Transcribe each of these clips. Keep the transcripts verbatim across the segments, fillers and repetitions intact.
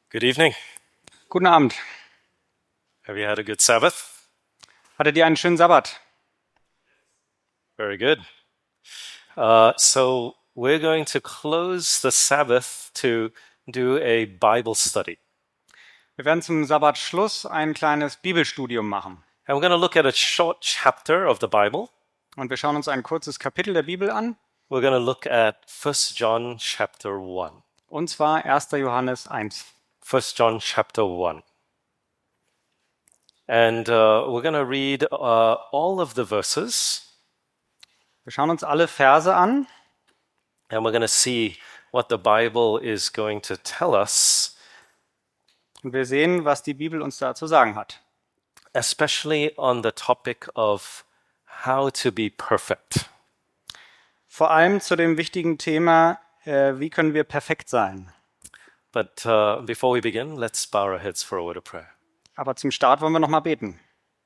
Good evening. Guten Abend. Have you had a good Sabbath? Hattet ihr einen schönen Sabbat? Very good. Uh, so we're going to close the Sabbath to do a Bible study. Wir werden zum Sabbatschluss ein kleines Bibelstudium machen. And we're going to look at a short chapter of the Bible. Und wir schauen uns ein kurzes Kapitel der Bibel an. We're going to look at First John chapter one. Und zwar erster Johannes eins. First John chapter one. And uh, we're going to read uh, all of the verses. Wir schauen uns alle Verse an. And we're going to see what the Bible is going to tell us, Und wir sehen, was die Bibel uns da zu sagen hat. especially on the topic of how to be perfect. Vor allem zu dem wichtigen Thema, äh, wie können wir perfekt sein. But uh, before we begin, let's bow our heads for a word of prayer. Aber zum Start wollen wir noch mal beten.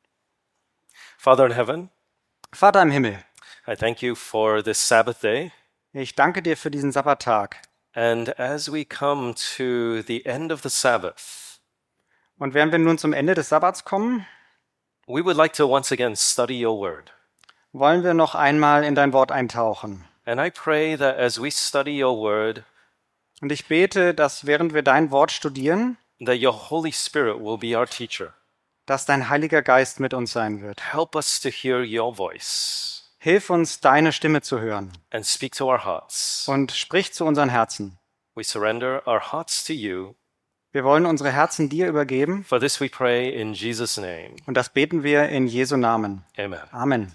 Father in heaven, Vater im Himmel, I thank you for this Sabbath day. ich danke dir für diesen Sabbattag. And as we come to the end of the Sabbath, Und während wir nun zum Ende des Sabbats kommen, we would like to once again study your word. wollen wir noch einmal in dein Wort eintauchen. And I pray that as we study your word, Und ich bete, dass während wir dein Wort studieren, that your Holy Spirit will be our teacher. dass dein Heiliger Geist mit uns sein wird. Help us to hear your voice Hilf uns, deine Stimme zu hören and speak to our hearts. und sprich zu unseren Herzen. We surrender our hearts to you. Wir wollen unsere Herzen dir übergeben For this we pray in Jesus' name. und das beten wir in Jesu Namen. Amen. Amen.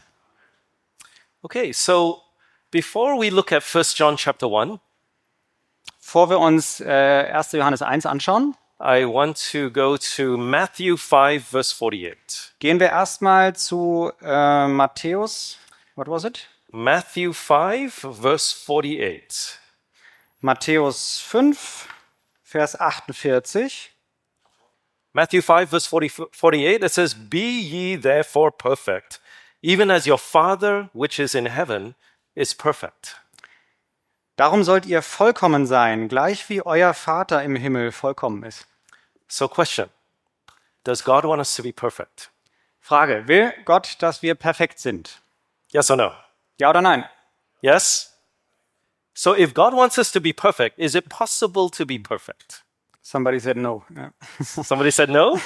Okay, so before we look at First John chapter one, Bevor wir uns äh, erster Johannes eins anschauen, I want to go to Matthew five, verse forty-eight. gehen wir erstmal zu äh, Matthäus, what was it? Matthew five, verse forty-eight. Matthäus fünf, Vers achtundvierzig. Matthew five, verse forty, forty-eight, it says, Be ye therefore perfect, even as your Father which is in heaven is perfect. Darum sollt ihr vollkommen sein, gleich wie euer Vater im Himmel vollkommen ist. So question, does God want us to be perfect? Frage, will Gott, dass wir perfekt sind? Yes or no? Ja oder nein? Yes? So if God wants us to be perfect, is it possible to be perfect? Somebody said no. Ja. Somebody said no?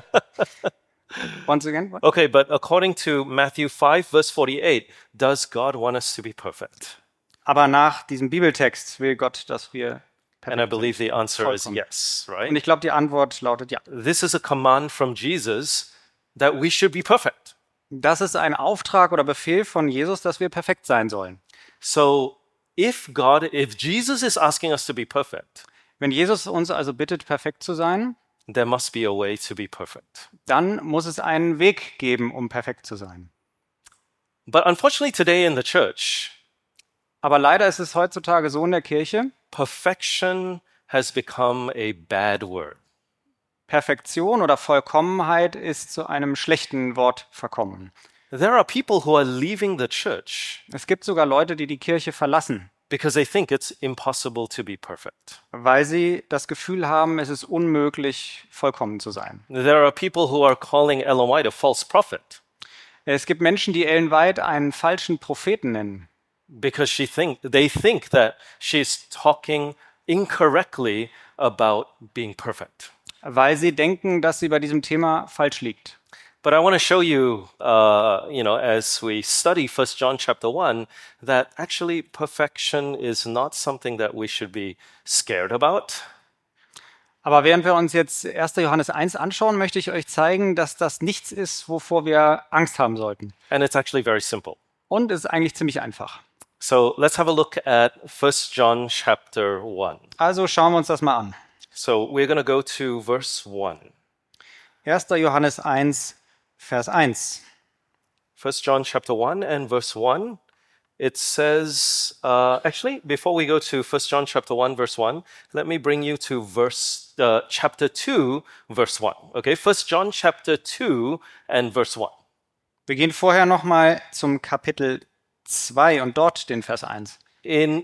Once again, what? Okay, but according to Matthew five, verse forty-eight, does God want us to be perfect? Aber nach diesem Bibeltext will Gott, dass wir And I perfekt believe sind. the answer is Vollkommen. yes, Und right? ich glaube, die Antwort lautet ja. This is a command from Jesus that we should be perfect. Das ist ein Auftrag oder Befehl von Jesus, dass wir perfekt sein sollen. So if God, if Jesus is asking us to be perfect, Wenn Jesus uns also bittet, perfekt zu sein, there must be a way to be perfect. dann muss es einen Weg geben, um perfekt zu sein. But unfortunately today in the church, Aber leider ist es heutzutage so in der Kirche, perfection has become a bad word. Perfektion oder Vollkommenheit ist zu einem schlechten Wort verkommen. There are people who are leaving the church Es gibt sogar Leute, die die Kirche verlassen, because they think it's impossible to be perfect. weil sie das Gefühl haben, es ist unmöglich, vollkommen zu sein. There are people who are calling Ellen White a false prophet Es gibt Menschen, die Ellen White einen falschen Propheten nennen, because she think they think that she's talking incorrectly about being perfect. weil sie denken, dass sie bei diesem Thema falsch liegt. But I want to show you, uh, you know, as we study First John chapter one, that actually perfection is not something that we should be scared about. Aber während wir uns jetzt erster Johannes eins anschauen, möchte ich euch zeigen, dass das nichts ist, wovor wir Angst haben sollten. And it's actually very simple. Und es ist eigentlich ziemlich einfach. So let's have a look at First John chapter one. Also schauen wir uns das mal an. So we're going to go to verse one. erster Johannes eins, Vers eins. First John chapter one and verse one. It says, uh, actually, before we go to First John chapter one, verse one, let me bring you to verse uh, chapter two, verse one. Okay, First John chapter two and verse one. Wir gehen vorher nochmal zum Kapitel zwei und dort den Vers eins. In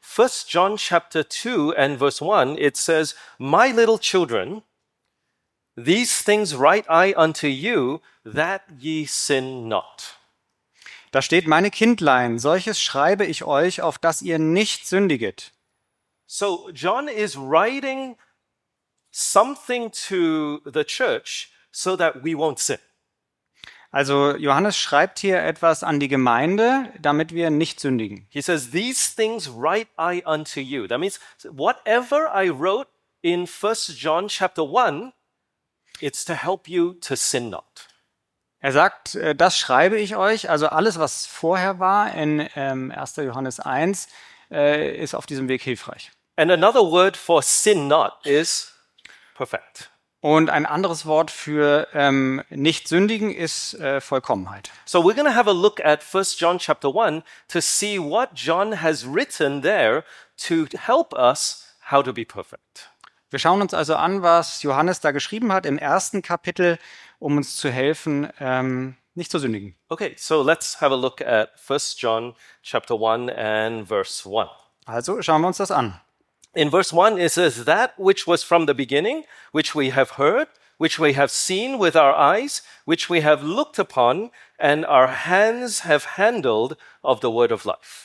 First John chapter two and verse one, it says, "My little children, these things write I unto you, that ye sin not." Da steht, meine Kindlein, solches schreibe ich euch, auf dass ihr nicht sündiget. So John is writing something to the church so that we won't sin. Also Johannes schreibt hier etwas an die Gemeinde, damit wir nicht sündigen. He says, "These things write I unto you." That means whatever I wrote in First John chapter one, it's to help you to sin not. Er sagt, äh, das schreibe ich euch, also alles, was vorher war in ähm, erster Johannes eins, äh, ist auf diesem Weg hilfreich. And another word for sin not is perfect. Und ein anderes Wort für ähm, nicht sündigen ist äh, Vollkommenheit. So we're going to have a look at First John chapter one to see what John has written there to help us how to be perfect. Wir schauen uns also an, was Johannes da geschrieben hat im ersten Kapitel, um uns zu helfen, ähm, nicht zu sündigen. Okay, so let's have a look at First John chapter one and verse one. Also schauen wir uns das an. In verse one, it says, "That which was from the beginning, which we have heard, which we have seen with our eyes, which we have looked upon, and our hands have handled of the word of life."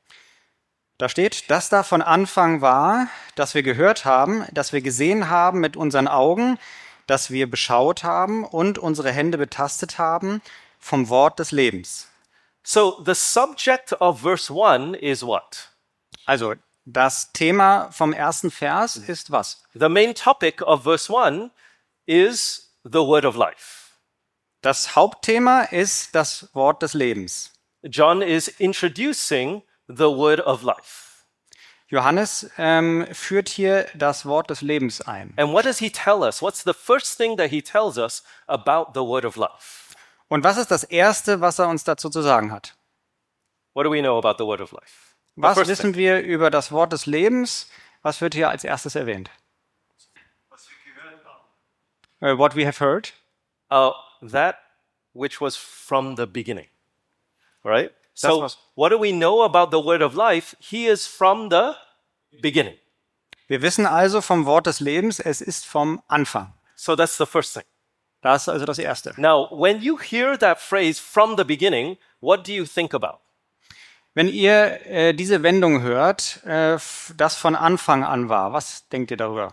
Da steht, das da von Anfang war, das wir gehört haben, das wir gesehen haben mit unseren Augen, das wir beschaut haben und unsere Hände betastet haben vom Wort des Lebens. So the subject of verse one is what? Also das Thema vom ersten Vers ist was? The main topic of verse one is the word of life. Das Hauptthema ist das Wort des Lebens. John is introducing the word of life. Johannes ähm, führt hier das Wort des Lebens ein. And what does he tell us? What's the first thing that he tells us about the word of life? Und was ist das Erste, was er uns dazu zu sagen hat? What do we know about the word of life? The Was first wissen thing. wir über das Wort des Lebens? Was wird hier als erstes erwähnt? Uh, what we have heard. Uh, that which was from the beginning. Right? Das So was- what do we know about the word of life? He is from the beginning. Wir wissen also vom Wort des Lebens, es ist vom Anfang. So that's the first thing. Das ist also das Erste. Now, when you hear that phrase from the beginning, what do you think about? Wenn ihr äh, diese Wendung hört, äh, f- das von Anfang an war, was denkt ihr darüber?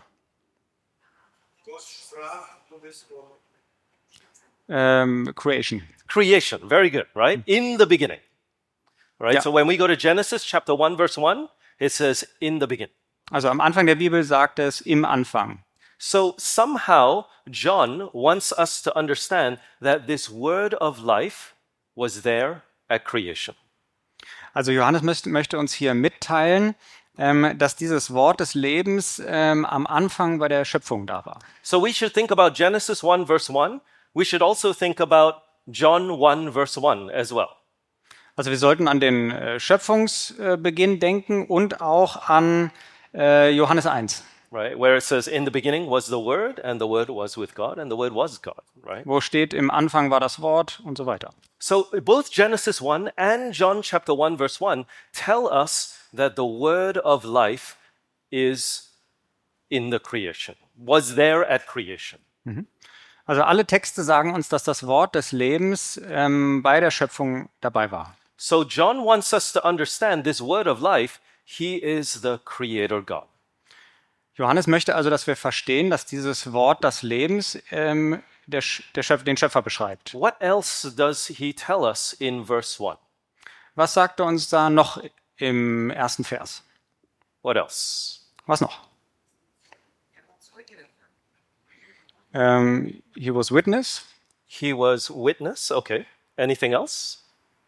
Ähm, Creation. Creation. Very good, right? In the beginning. Right? Yeah. So when we go to Genesis chapter one, verse one, it says in the beginning. Also am Anfang der Bibel sagt es im Anfang. So somehow John wants us to understand that this word of life was there at creation. Also Johannes möchte, möchte uns hier mitteilen, ähm, dass dieses Wort des Lebens ähm, am Anfang bei der Schöpfung da war. So we should think about Genesis one, verse one. We should also think about John one, verse one as well. Also wir sollten an den äh, Schöpfungsbeginn denken und auch an äh, Johannes eins, Right? Where it says, in the beginning was the Word, and the Word was with God, and the Word was God. Right? wo steht, im Anfang war das Wort und so weiter. So both Genesis one and John chapter one, verse one tell us that the Word of life is in the creation, was there at creation. Also alle Texte sagen uns, dass das Wort des Lebens ähm, bei der Schöpfung dabei war. So John wants us to understand this Word of life, He is the Creator God. Johannes möchte also, dass wir verstehen, dass dieses Wort des Lebens ähm, der, Sch- der Schöpf, den Schöpfer beschreibt. What else does He tell us in verse one? Was sagt er uns da noch im ersten Vers? What else? Was noch? Ähm, he was witness. He was witness. Okay. Anything else?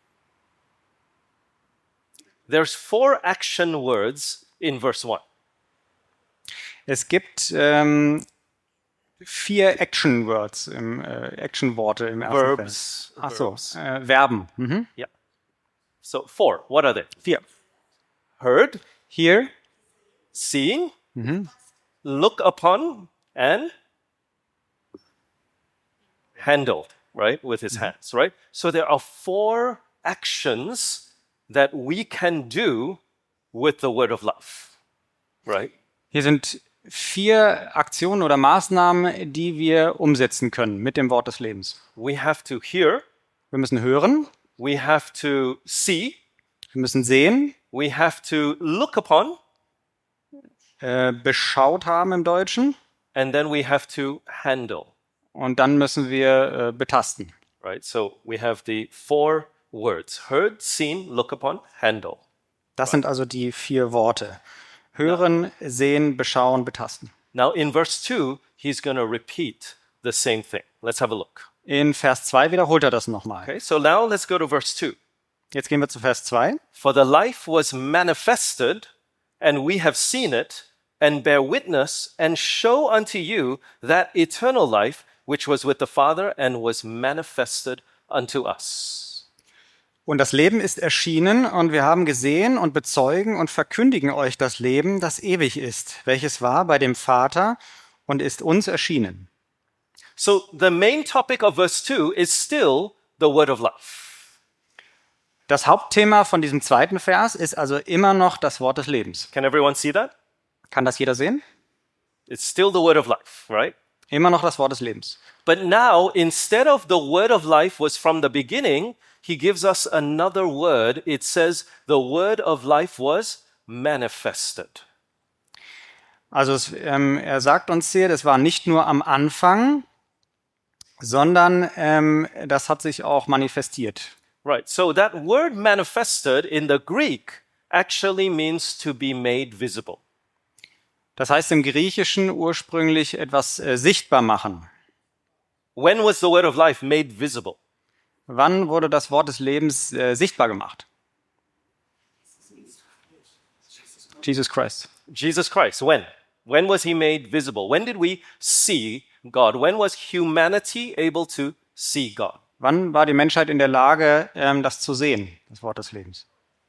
There's four action words in verse one. Es gibt ähm, vier Action Words, im, äh, Action Worte im ersten Vers. Verbs. Ach so, Verbs. äh, Verben. Mhm. Yeah. So four. What are they? Vier. Heard, Hear, seen, look upon, and handled, right? With his hands, right? So there are four actions that we can do with the word of life, right? Hier sind vier Aktionen oder Maßnahmen, die wir umsetzen können mit dem Wort des Lebens. We have to hear, Wir müssen hören, we have to see, wir müssen sehen, we have to look upon, äh, beschaut haben im Deutschen, and then we have to handle, und dann müssen wir äh, betasten. right? So we have the four words: heard, seen, look upon, handle. Das sind also die vier Worte. Hören, sehen, beschauen, betasten. Now in verse two, he's going to repeat the same thing. Let's have a look. In Vers zwei wiederholt er das nochmal. Okay, so now let's go to verse two. Jetzt gehen wir zu Vers zwei. For the life was manifested, and we have seen it, and bear witness, and show unto you that eternal life which was with the Father and was manifested unto us. Und das Leben ist erschienen, und wir haben gesehen und bezeugen und verkündigen euch das Leben, das ewig ist, welches war bei dem Vater und ist uns erschienen. So the main topic of verse two is still the word of life. Das Hauptthema von diesem zweiten Vers ist also immer noch das Wort des Lebens. Can everyone see that? Kann das jeder sehen? It's still the word of life, right? Immer noch das Wort des Lebens. But now, instead of the word of life was from the beginning, he gives us another word. It says the word of life was manifested. Also es, ähm, er sagt uns hier, das war nicht nur am Anfang, sondern ähm, das hat sich auch manifestiert. Right. So that word manifested in the Greek actually means to be made visible. Das heißt im Griechischen ursprünglich etwas äh, sichtbar machen. When was the word of life made visible? Wann wurde das Wort des Lebens äh, sichtbar gemacht? Jesus Christ. Jesus Christ. When? When was he made visible? When did we see God? When was humanity able to see God? Wann war die Menschheit in der Lage, ähm, das zu sehen, das Wort des Lebens?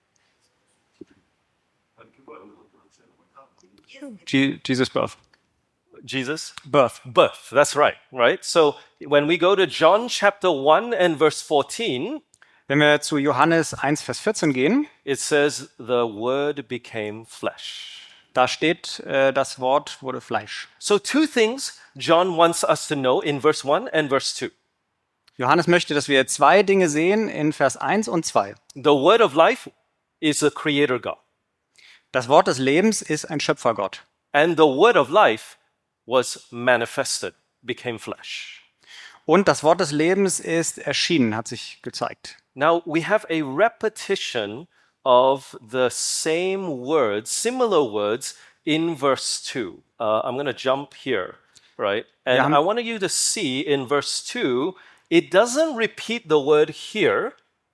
Je- Jesus birth. Jesus? Birth. Birth. That's right, right? So when we go to John chapter one and verse fourteen, Wenn wir zu Johannes eins, Vers vierzehn gehen, it says the word became flesh. da steht, äh, das Wort wurde Fleisch. So two things John wants us to know in verse one and verse two. Johannes möchte, dass wir zwei Dinge sehen in Vers eins und zwei. The word of life is a creator God, Das Wort des Lebens ist ein Schöpfergott. and the word of life was manifested, became flesh. Und das Wort des Lebens ist erschienen, hat sich gezeigt. Now we have a repetition of the same words, similar words in verse two. Uh, I'm going to jump here, right? And Wir haben- I want you to see in verse two, it doesn't repeat the word here.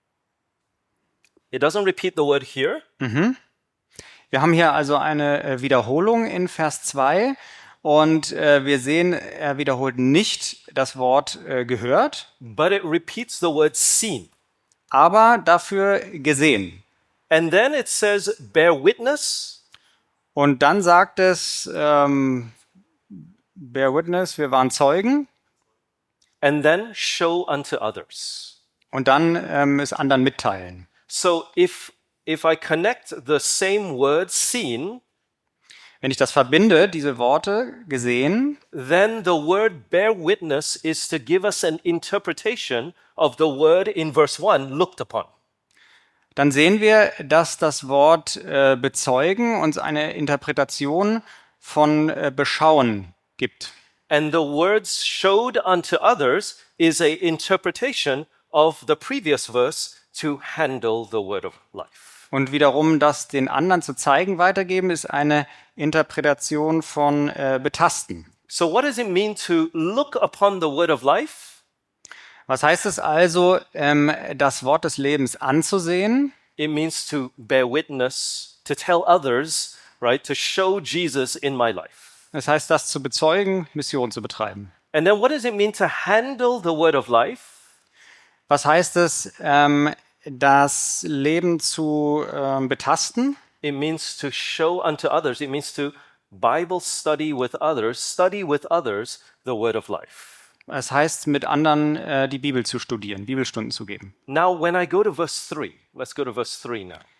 It doesn't repeat the word here, Wir haben hier also eine äh, Wiederholung in Vers zwei, und äh, wir sehen, er wiederholt nicht das Wort äh, gehört, but it repeats the word seen. aber dafür gesehen. And then it says, bear witness, Und dann sagt es, ähm, bear witness, wir waren Zeugen, and then show unto others. und dann ähm, es anderen mitteilen. So if if I connect the same word seen, Wenn ich das verbinde, diese Worte gesehen, then the word bear witness is to give us an interpretation of the word in verse one, looked upon. dann sehen wir, dass das Wort äh, bezeugen uns eine Interpretation von äh, beschauen gibt. And the words showed unto others is a interpretation of the previous verse to handle the word of life. Und wiederum das den anderen zu zeigen, weitergeben, ist eine Interpretation von äh, betasten. So what does it mean to look upon the word of life? Was heißt es also, ähm, das Wort des Lebens anzusehen? It means to bear witness, to tell others, right, to show Jesus in my life. Das heißt, das zu bezeugen, Mission zu betreiben. And then what does it mean to handle the word of life? Was heißt es, ähm, das Leben zu ähm, betasten? It means to show unto others. It means to Bible study with others, study with others the word of life. Es heißt, mit anderen äh, die Bibel zu studieren, Bibelstunden zu geben. Now, when I go to verse three, let's go to verse three now.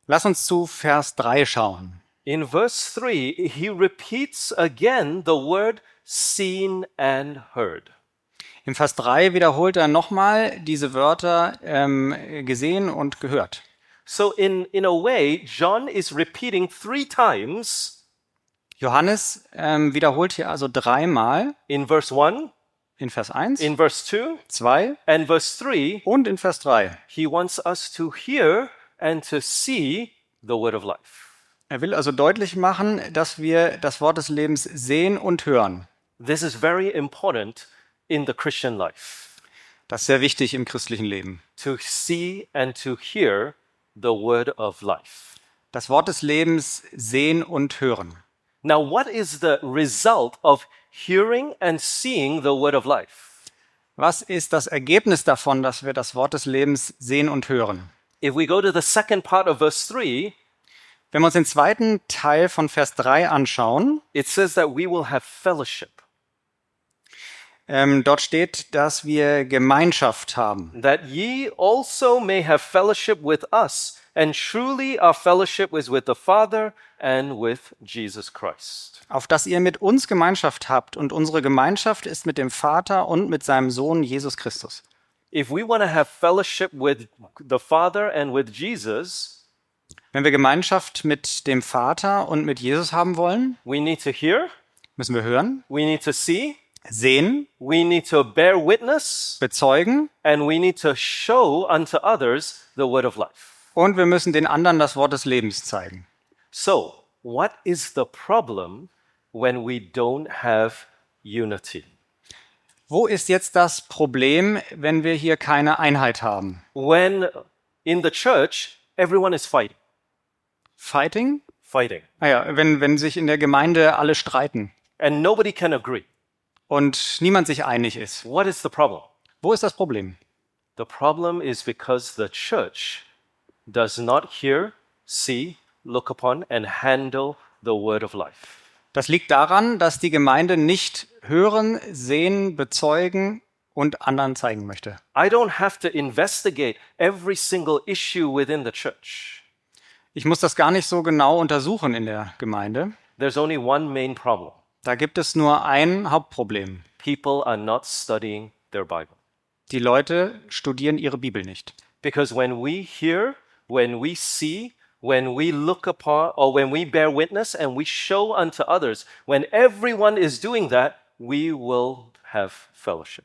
Lass uns zu Vers drei schauen. In verse three, he repeats again the word seen and heard. Im Vers drei wiederholt er nochmal diese Wörter ähm, gesehen und gehört. So in, in a way, John is repeating three times Johannes ähm, wiederholt hier also dreimal in verse one, in Vers eins, in verse two, zwei and verse three. und in Vers drei. He wants us to hear and to see the word of life. Er will also deutlich machen, dass wir das Wort des Lebens sehen und hören. This is very important in the Christian life, Das ist sehr wichtig im christlichen Leben. to see and to hear the word of life. Das Wort des Lebens sehen und hören. Now, what is the result of hearing and seeing the word of life? Was ist das Ergebnis davon, dass wir das Wort des Lebens sehen und hören? If we go to the second part of verse three, Wenn wir uns den zweiten Teil von Vers drei anschauen, it says that we will have fellowship, ähm, dort steht, dass wir Gemeinschaft haben. that ye also may have fellowship with us. And truly our fellowship is with the Father and with Jesus Christ. Auf dass ihr mit uns Gemeinschaft habt, und unsere Gemeinschaft ist mit dem Vater und mit seinem Sohn Jesus Christus. If we want to have fellowship with the Father and with Jesus, Wenn wir Gemeinschaft mit dem Vater und mit Jesus haben wollen, we need to hear, müssen wir hören, we need to see, sehen, we need to bear witness, bezeugen, and we need to show unto others the word of life. und wir müssen den anderen das Wort des Lebens zeigen. So, what is the problem when we don't have unity? Wo ist jetzt das Problem, wenn wir hier keine Einheit haben? When in the church, everyone is fighting, Fighting? fighting, Ah ja, wenn, wenn sich in der Gemeinde alle streiten and nobody can agree. und niemand sich einig ist. What is the problem? Wo ist das Problem? The problem is because the church does not hear, see, look upon, and handle the word of life. Das liegt daran, dass die Gemeinde nicht hören, sehen, bezeugen und anderen zeigen möchte. I don't have to investigate every single issue within the church. Ich muss das gar nicht so genau untersuchen in der Gemeinde. There's only one main problem. Da gibt es nur ein Hauptproblem. People are not studying their Bible. Die Leute studieren ihre Bibel nicht. Because when we hear, when we see, when we look upon, or when we bear witness and we show unto others, when everyone is doing that, we will have fellowship.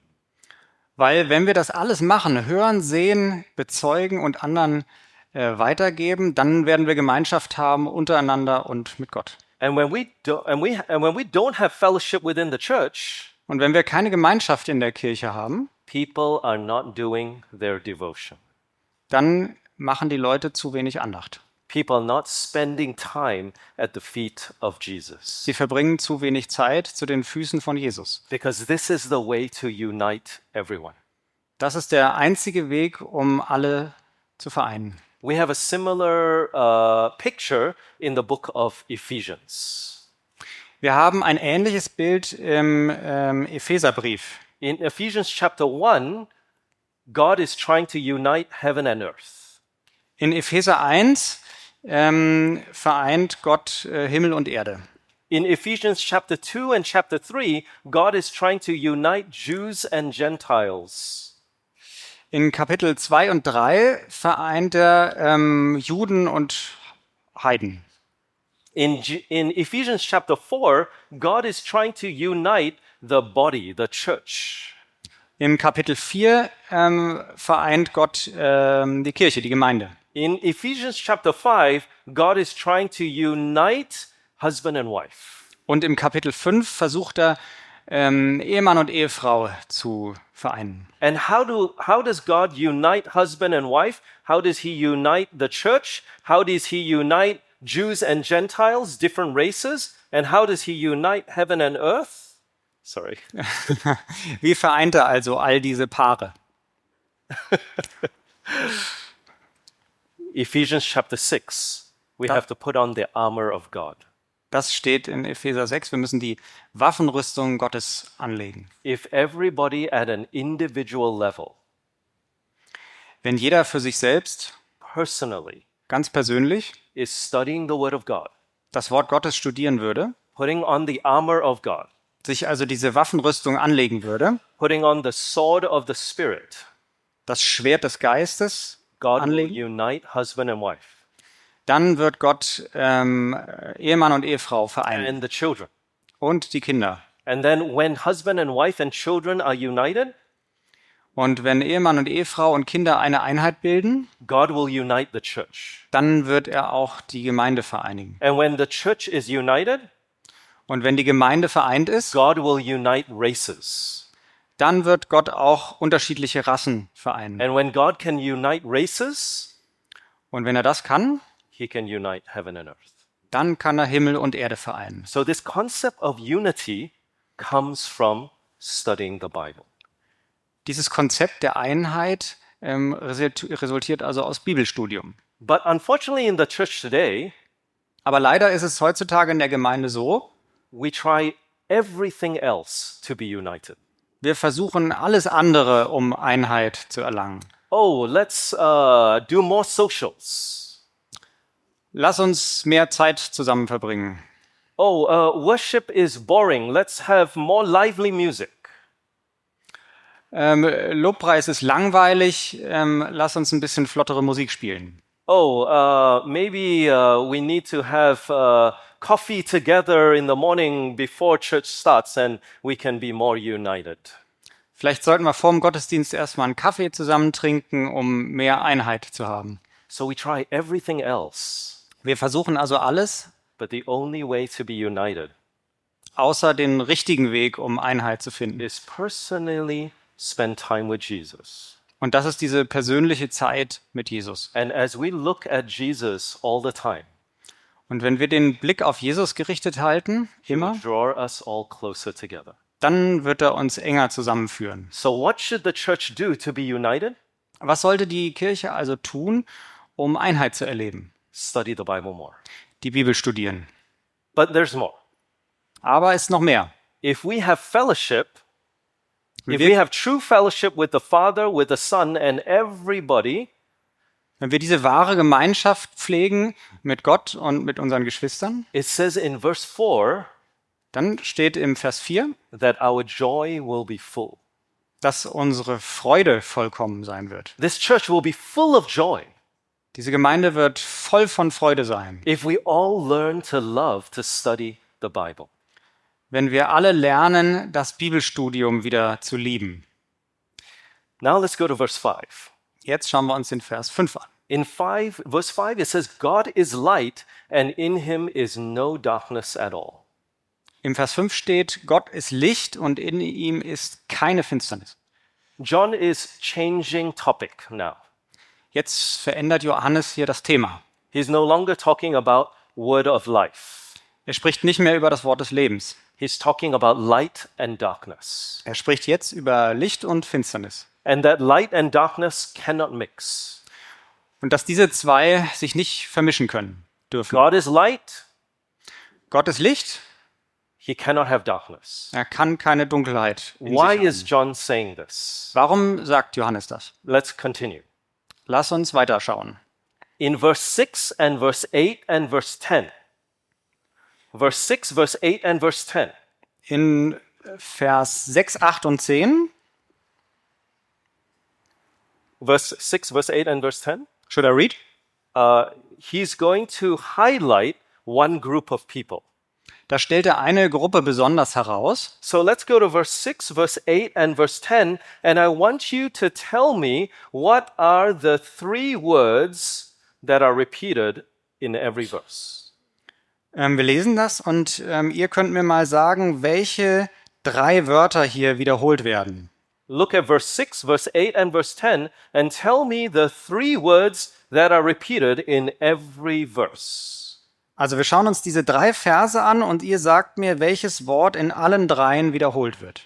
Weil wenn wir das alles machen, hören, sehen, bezeugen und anderen äh, weitergeben, dann werden wir Gemeinschaft haben untereinander und mit Gott. And when we do, and we and when we don't have fellowship within the church, Und wenn wir keine Gemeinschaft in der Kirche haben, people are not doing their devotion. dann machen die Leute zu wenig Andacht. People are not spending time at the feet of Jesus. Sie verbringen zu wenig Zeit zu den Füßen von Jesus. Because this is the way to unite everyone. Das ist der einzige Weg, um alle zu vereinen. We have a similar uh, picture in the book of Ephesians. Wir haben ein ähnliches Bild im ähm, Epheserbrief. In Ephesians chapter one, God is trying to unite heaven and earth. In Epheser eins ähm, vereint Gott äh, Himmel und Erde. In Ephesians chapter two and chapter three, God is trying to unite Jews and Gentiles. In Kapitel zwei und drei vereint er ähm, Juden und Heiden. In, G- in Ephesians chapter four, God is trying to unite the body, the church. Im Kapitel vier ähm, vereint Gott ähm, die Kirche, die Gemeinde. In Ephesians chapter five, God is trying to unite husband and wife. Und im Kapitel fünf versucht er, ähm, Ehemann und Ehefrau zu vereinen. And how do how does God unite husband and wife? How does he unite the church? How does he unite Jews and Gentiles, different races? And how does he unite heaven and earth? Sorry. Wie vereint er also all diese Paare? Ephesians chapter six. We Da- have to put on the armor of God. Das steht in Epheser sechs. Wir müssen die Waffenrüstung Gottes anlegen. If everybody at an individual level, Wenn jeder für sich selbst personally, ganz persönlich is studying the Word of God, das Wort Gottes studieren würde, putting on the armor of God, sich also diese Waffenrüstung anlegen würde, putting on the sword of the Spirit, das Schwert des Geistes God will anlegen, unite husband and wife dann wird Gott ähm, Ehemann und Ehefrau vereinen and the children. und die Kinder. And then when husband and wife and children are united, Und wenn Ehemann und Ehefrau und Kinder eine Einheit bilden, God will unite the church. dann wird er auch die Gemeinde vereinigen. And when the church is united, Und wenn die Gemeinde vereint ist, God will unite races. dann wird Gott auch unterschiedliche Rassen vereinen. And when God can unite races, Und wenn er das kann, he can unite heaven and earth. dann kann er Himmel und Erde vereinen. So this concept of unity comes from studying the Bible. Dieses Konzept der Einheit ähm, resultiert also aus Bibelstudium. But unfortunately in the church today, Aber leider ist es heutzutage in der Gemeinde so, we try everything else to be united. wir versuchen alles andere, um Einheit zu erlangen. Oh, let's uh, do more socials. Lass uns mehr Zeit zusammen verbringen. Oh, uh, worship is boring. Let's have more lively music. Ähm, Lobpreis ist langweilig, ähm, lass uns ein bisschen flottere Musik spielen. Oh, uh, maybe uh, we need to have uh, coffee together in the morning before church starts and we can be more united. Vielleicht sollten wir vor dem Gottesdienst erstmal einen Kaffee zusammen trinken, um mehr Einheit zu haben. So we try everything else, Wir versuchen also alles, but the only way to be united außer den richtigen Weg, um Einheit zu finden. is personally spend time with Jesus. Und das ist diese persönliche Zeit mit Jesus. And as we look at Jesus all the time, Und wenn wir den Blick auf Jesus gerichtet halten, he will immer, draw us all closer together. dann wird er uns enger zusammenführen. So what should the church do to be united? Was sollte die Kirche also tun, um Einheit zu erleben? Study the Bible more. Die Bibel studieren. But there's more. Aber es ist noch mehr. If we have fellowship, Wenn if wir- we have true fellowship with the Father, with the Son, and everybody, Wenn wir diese wahre Gemeinschaft pflegen mit Gott und mit unseren Geschwistern, it says in verse four dann steht im Vers vier, that our joy will be full. dass unsere Freude vollkommen sein wird. This church will be full of joy Diese Gemeinde wird voll von Freude sein, if we all learn to love to study the Bible. wenn wir alle lernen, das Bibelstudium wieder zu lieben. Now let's go to verse five. Jetzt schauen wir uns den Vers fünf an. In five, verse five, it says, God is light, and in him is no darkness at all. Im Vers fünf steht, Gott ist Licht und in ihm ist keine Finsternis. John is changing topic now. Jetzt verändert Johannes hier das Thema. He's no longer talking about word of life. Er spricht nicht mehr über das Wort des Lebens. He's talking about light and darkness. Er spricht jetzt über Licht und Finsternis. And that light and darkness cannot mix. Und dass diese zwei sich nicht vermischen können dürfen. God is light, Gott ist Licht, he cannot have darkness. er kann keine Dunkelheit in Why sich is haben. John saying this? Warum sagt Johannes das? Let's continue. Lass uns weiterschauen. In verse six and verse eight and verse ten. Verse six, verse eight and verse ten. In Vers sechs, acht und zehn, Verse six, verse eight and verse ten. should I read? Uh, he's going to highlight one group of people. Da stellt er eine Gruppe besonders heraus. So let's go to verse six, verse eight, and verse ten, and I want you to tell me what are the three words that are repeated in every verse. Ähm, wir lesen das und ähm, ihr könnt mir mal sagen, welche drei Wörter hier wiederholt werden. Look at verse six, verse eight, and verse ten, and tell me the three words that are repeated in every verse. Also wir schauen uns diese drei Verse an und ihr sagt mir, welches Wort in allen dreien wiederholt wird.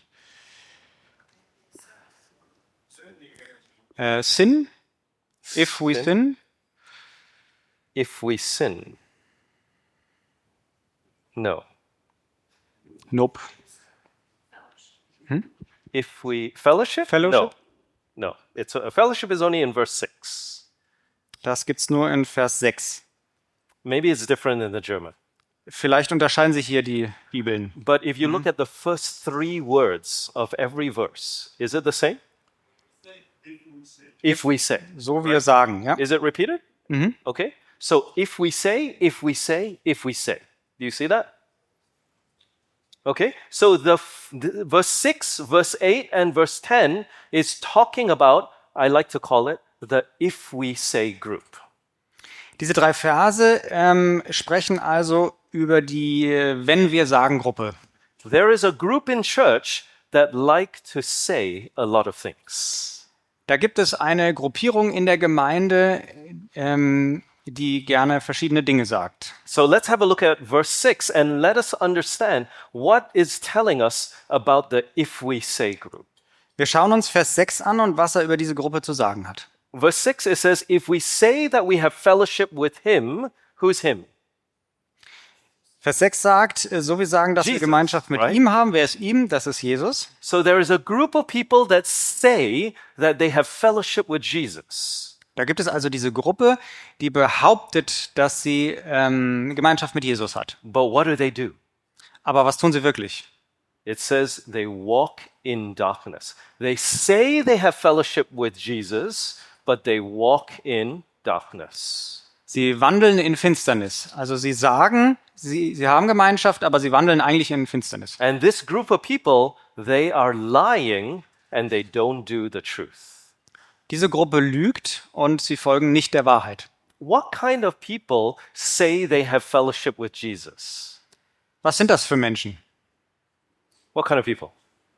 Äh, sin, if we sin, If we sin. No. nope. If we fellowship? Fellowship? No. No. It's a, a fellowship is only in verse six. Das gibt's nur in Vers sechs. Maybe it's different in the German. Vielleicht unterscheiden sich hier die Bibeln. But if you look at the first three words of every verse, is it the same? If we say. So wie wir sagen, ja? Is it repeated? Okay. So if we say, if we say, if we say. Do you see that? Okay. So the, f- the verse six, verse eight, and verse ten is talking about, I like to call it, the if we say group. Diese drei Verse ähm, sprechen also über die äh, Wenn wir sagen Gruppe. There is a group in church that like to say a lot of things. Da gibt es eine Gruppierung in der Gemeinde, ähm, die gerne verschiedene Dinge sagt. So let's have a look at verse six and let us understand what is telling us about the if we say group. Wir schauen uns Vers sechs an und was er über diese Gruppe zu sagen hat. Verse six, it says, if we say that we have fellowship with him, who's him? Vers sechs sagt, äh, so wir sagen, dass wir Jesus, Gemeinschaft mit right? ihm haben. Wer ist ihm? Das ist Jesus. So there is a group of people that say that they have fellowship with Jesus. Da gibt es also diese Gruppe, die behauptet, dass sie ähm, Gemeinschaft mit Jesus hat. But what do they do? Aber was tun sie wirklich? It says they walk in darkness. They say they have fellowship with Jesus, but they walk in darkness. Sie wandeln in Finsternis. Also sie sagen, sie, sie haben Gemeinschaft, aber sie wandeln eigentlich in Finsternis. And this group of people, they are lying and they don't do the truth. Diese Gruppe lügt und sie folgen nicht der Wahrheit. What kind of people say they have fellowship with Jesus? Was sind das für Menschen? What kind of people?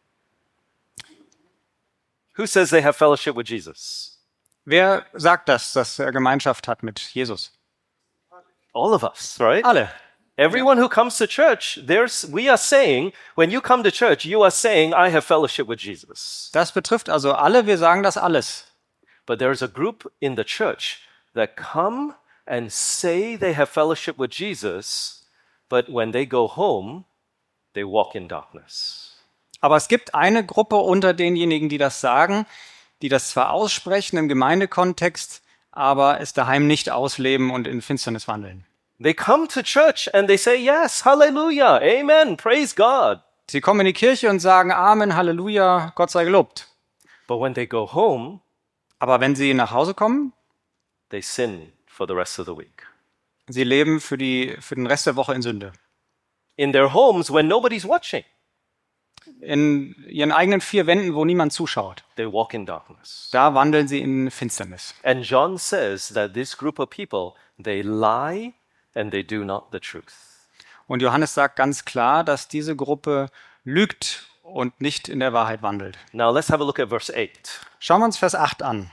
Who says they have fellowship with Jesus? Wer sagt das, dass er Gemeinschaft hat mit Jesus? All of us, right? Alle. Everyone who comes to church, there's we are saying, when you come to church, you are saying, I have fellowship with Jesus. Das betrifft also alle, wir sagen das alles. But there is a group in the church that come and say they have fellowship with Jesus, but when they go home, they walk in darkness. Aber es gibt eine Gruppe unter denjenigen, die das sagen, die das zwar aussprechen im Gemeindekontext, aber es daheim nicht ausleben und in Finsternis wandeln. They come to church and they say, yes, hallelujah, amen, praise God. Sie kommen in die Kirche und sagen Amen, Halleluja, Gott sei gelobt. But when they go home, Aber wenn sie nach Hause kommen, they sin for the rest of the week. sie leben für, die, für den Rest der Woche in Sünde. In their homes when nobody's watching, In ihren eigenen vier Wänden, wo niemand zuschaut. they walk in darkness. Da wandeln sie in Finsternis. And John says that this group of people, they lie and they do not the truth. Und Johannes sagt ganz klar, dass diese Gruppe lügt und nicht in der Wahrheit wandelt. Now let's have a look at verse eight. Schauen wir uns Vers acht an.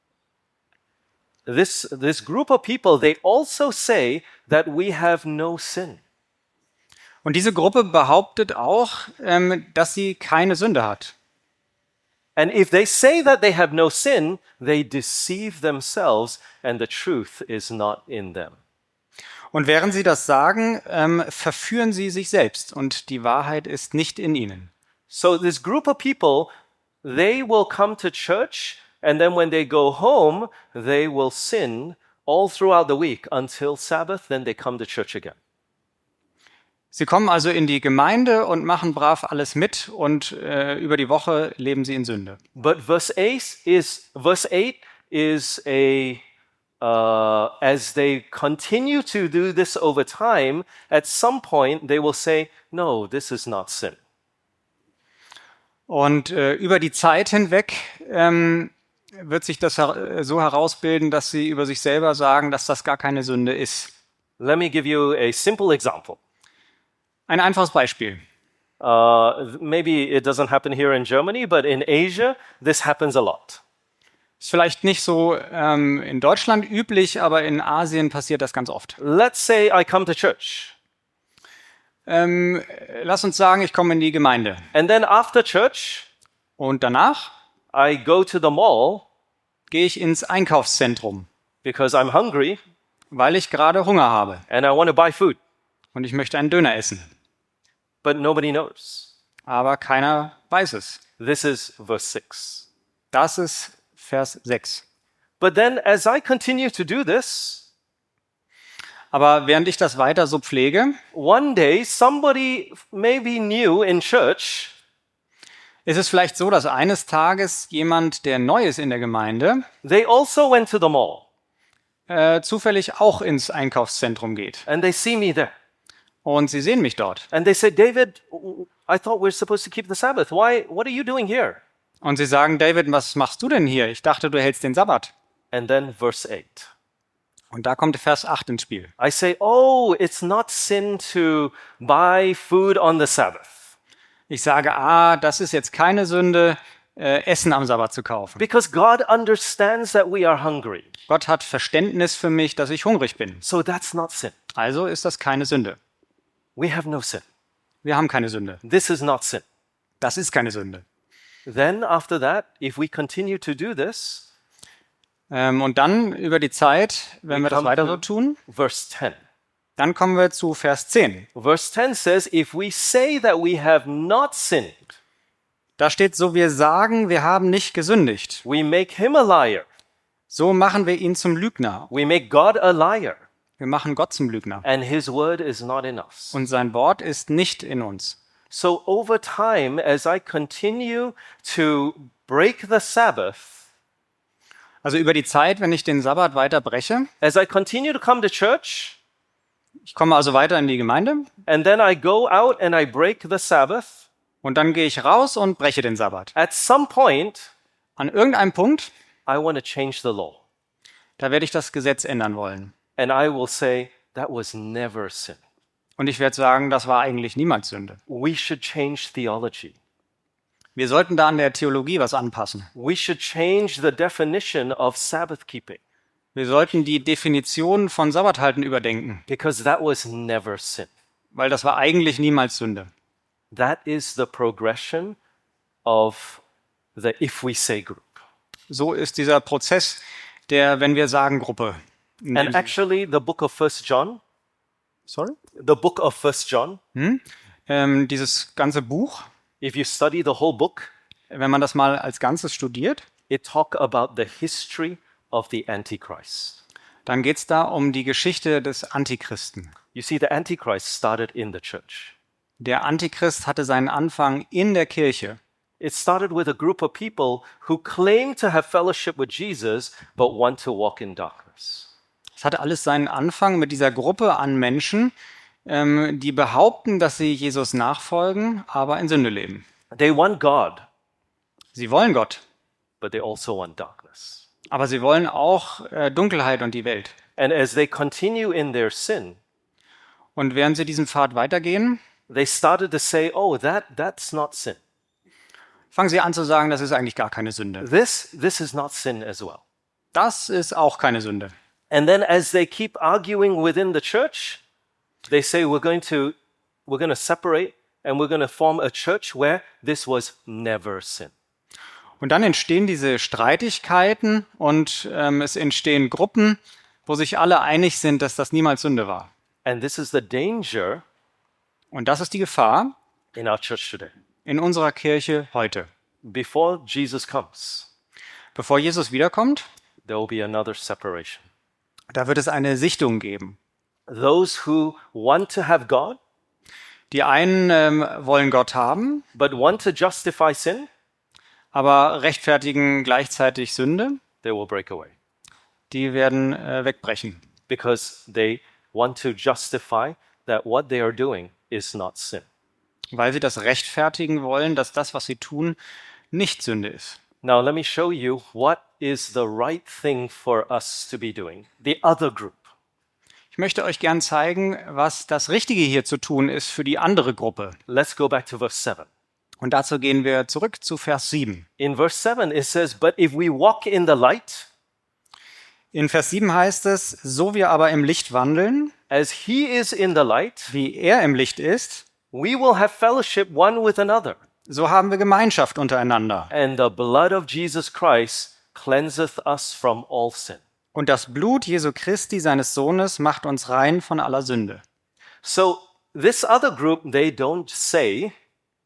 This, this group of people, they also say that we have no sin. Und diese Gruppe behauptet auch, ähm, dass sie keine Sünde hat. And if they say that they have no sin, they deceive themselves and the truth is not in them. Und während sie das sagen, ähm, verführen sie sich selbst und die Wahrheit ist nicht in ihnen. So this group of people, they will come to church and then when they go home, they will sin all throughout the week until Sabbath, then they come to church again. Sie kommen also in die Gemeinde und machen brav alles mit und äh, über die Woche leben sie in Sünde. But verse eight is verse eight is a uh, as they continue to do this over time, at some point they will say, "No, this is not sin." Und äh, über die Zeit hinweg ähm, wird sich das her- so herausbilden, dass sie über sich selber sagen, dass das gar keine Sünde ist. Let me give you a simple example. Ein einfaches Beispiel. Uh, maybe it doesn't happen here in Germany, but in Asia, this happens a lot. Ist vielleicht nicht so ähm, in Deutschland üblich, aber in Asien passiert das ganz oft. Let's say I come to church, Ähm, lass uns sagen, ich komme in die Gemeinde. and then after church, Und danach I go to the mall gehe ich ins Einkaufszentrum, because I'm hungry weil ich gerade Hunger habe and I want to buy food, und ich möchte einen Döner essen. but nobody knows. Aber keiner weiß es. This is verse six. Das ist Vers sechs. But then as I continue to do this, Aber während ich das weiter so pflege, one day somebody maybe new in church ist es vielleicht so, dass eines Tages jemand, der neu ist in der Gemeinde, they also went to the mall äh, zufällig auch ins Einkaufszentrum geht. and they see me there. Und sie sehen mich dort. And they say, David, I thought we're supposed to keep the Sabbath. Why? What are you doing here? Und sie sagen, David, was machst du denn hier? Ich dachte, du hältst den Sabbat. And then verse eight. Und da kommt Vers acht ins Spiel. I say, oh, it's not sin to buy food on the Sabbath Ich sage, ah, das ist jetzt keine Sünde, äh, Essen am Sabbat zu kaufen. because God understands that we are hungry. Gott hat Verständnis für mich, dass ich hungrig bin. So that's not sin. Also ist das keine Sünde. We have no sin. Wir haben keine Sünde. This is not sin. Das ist keine Sünde. Then after that, if we continue to do this, Ähm, und dann über die Zeit, wenn We wir das come weiter to- so tun, verse ten. dann kommen wir zu Vers zehn. Verse ten says, if we say that we have not sinned, Da steht so, wir sagen, wir haben nicht gesündigt. we make him a liar. So machen wir ihn zum Lügner. We make God a liar, Wir machen Gott zum Lügner. and his word is not in us. Und sein Wort ist nicht in uns. So over time, as I continue to break the Sabbath, Also über die Zeit, wenn ich den Sabbat weiter breche, as I continue to come to church, ich komme also weiter in die Gemeinde and then I go out and I break the Sabbath, und dann gehe ich raus und breche den Sabbat. at some point, An irgendeinem Punkt, I want to change the law. da werde ich das Gesetz ändern wollen. And I will say, that was never sin. Und ich werde sagen, das war eigentlich niemals Sünde. We should change theology. Wir sollten da an der Theologie was anpassen. We should change the definition of Sabbath keeping Wir sollten die Definition von Sabbathalten überdenken, because that was never sin. weil das war eigentlich niemals Sünde. That is the progression of the if we say group. So ist dieser Prozess der, wenn wir sagen, Gruppe. And actually, the book of First John, Sorry? the book of First John, Ähm, dieses ganze Buch, if you study the whole book, wenn man das mal als Ganzes studiert, it talk about the history of the Antichrist. dann geht es da um die Geschichte des Antichristen. You see, the Antichrist started in the church. Der Antichrist hatte seinen Anfang in der Kirche. It started with a group of people who claim to have fellowship with Jesus, but want to walk in darkness. Es hatte alles seinen Anfang mit dieser Gruppe an Menschen, ähm, die behaupten, dass sie Jesus nachfolgen, aber in Sünde leben. They want God, Sie wollen Gott, but they also want darkness. aber sie wollen auch äh, Dunkelheit und die Welt. And as they continue in their sin, Und während sie diesen Pfad weitergehen, they started to say, oh, that, that's not sin. fangen sie an zu sagen, das ist eigentlich gar keine Sünde. This, this is not sin as well. Das ist auch keine Sünde. And then as they keep arguing within the church, they say, we're going to, we're going to separate and we're going to form a church where this was never sin. Und dann entstehen diese Streitigkeiten und ähm, es entstehen Gruppen, wo sich alle einig sind, dass das niemals Sünde war. And this is the danger Und das ist die Gefahr in our church today. in unserer Kirche heute. Before Jesus comes, Bevor Jesus wiederkommt, there will be another separation. da wird es eine Sichtung geben. Those who want to have God, Die einen ähm, wollen Gott haben, but want to justify sin, aber rechtfertigen gleichzeitig Sünde. they will break away Die werden äh, wegbrechen, because they want to justify that what they are doing is not sin. weil sie das rechtfertigen wollen, dass das, was sie tun, nicht Sünde ist. Now, let me show you what is the right thing for us to be doing. The other group. Ich möchte euch gern zeigen, was das Richtige hier zu tun ist für die andere Gruppe. Let's go back to verse seven. Und dazu gehen wir zurück zu Vers sieben. In verse seven, it says, but if we walk in the light, In Vers sieben heißt es, so wir aber im Licht wandeln, as he is in the light, wie er im Licht ist, we will have fellowship one with another. so haben wir Gemeinschaft untereinander. And the blood of Jesus Christ cleanseth us from all sin. Und das Blut Jesu Christi, seines Sohnes, macht uns rein von aller Sünde. So this other group, they don't say,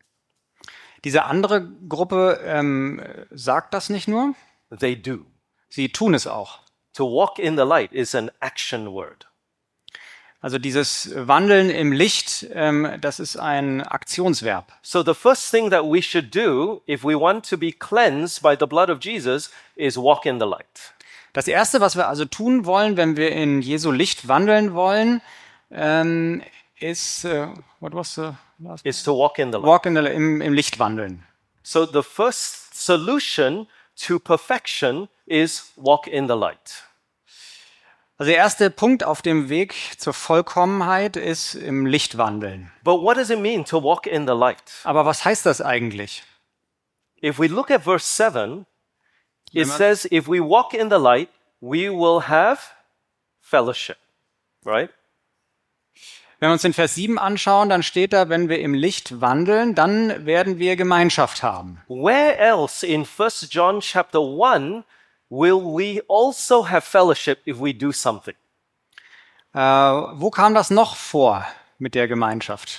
Diese andere Gruppe ähm, sagt das nicht nur, they do. Sie tun es auch. To walk in the light is an action word. Also dieses Wandeln im Licht, ähm, das ist ein Aktionsverb. So the first thing that we should do if we want to be cleansed by the blood of Jesus is walk in the light. Das Erste, was wir also tun wollen, wenn wir in Jesu Licht wandeln wollen, ähm, ist, äh, what was the last? Is to walk in the light. Walk in the, im, im Licht wandeln. So the first solution to perfection is walk in the light. Also der erste Punkt auf dem Weg zur Vollkommenheit ist im Licht wandeln. But what does it mean to walk in the light? Aber was heißt das eigentlich? If we look at verse seven, it Wenn wir- says, if we walk in the light, we will have fellowship, right? Wenn wir uns den Vers sieben anschauen, dann steht da, wenn wir im Licht wandeln, dann werden wir Gemeinschaft haben. Where else in First John chapter one will we also have fellowship if we do something? Äh, wo kam das noch vor mit der Gemeinschaft?